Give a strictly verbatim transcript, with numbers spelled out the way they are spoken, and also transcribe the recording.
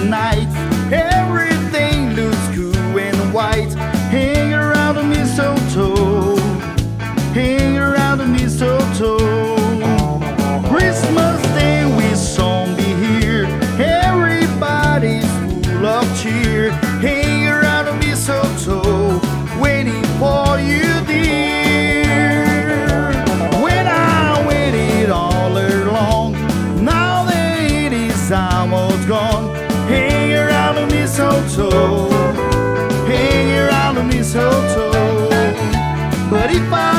night. Everything looks cool and white. Hang around the mistletoe, hang around the mistletoe. Christmas Day will soon be here. Everybody's full of cheer. Hang around the mistletoe, waiting for you, dear. When I waited all along, now that it is almost gone. Hang around the mistletoe, hang around the mistletoe. But if I